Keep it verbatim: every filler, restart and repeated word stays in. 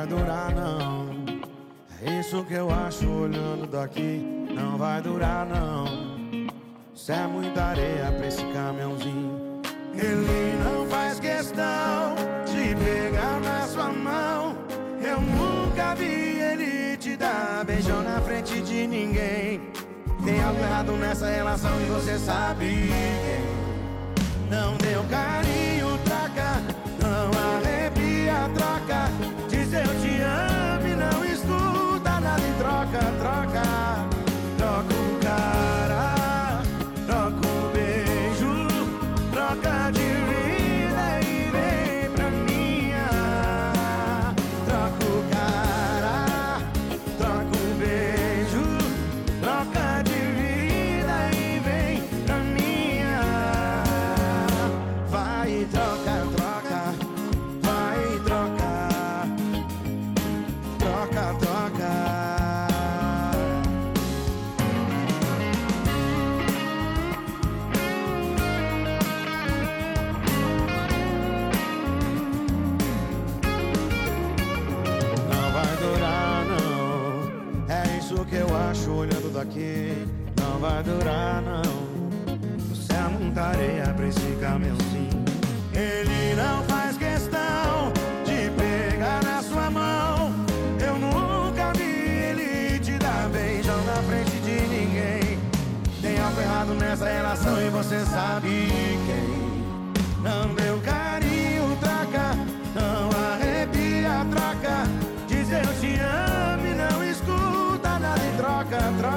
vai durar não. É isso que eu acho olhando daqui. Não vai durar não. Isso é muita areia pra esse caminhãozinho. Ele não faz questão de pegar na sua mão. Eu nunca vi ele te dar beijão na frente de ninguém. Tem algo errado nessa relação e você sabe. Não deu carinho, troca. Não arrepia, troca. Diz eu te amo e não escuta nada em troca, troca. Troca o cara, troca o beijo, troca de vida e vem pra minha. Troca o cara, troca o beijo, troca de vida e vem pra minha. Vai, troca, troca, vai, troca, troca, troca. Que eu acho olhando daqui. Não vai durar não. Você é muita areia pra esse caminhãozinho. Ele não faz questão de pegar na sua mão. Eu nunca vi ele te dar beijão na frente de ninguém. Tem algo errado nessa relação e você sabe quem. Não deu carinho, troca. Não arrepia, troca. Diz eu te amo e não escuta nada em troca, troca.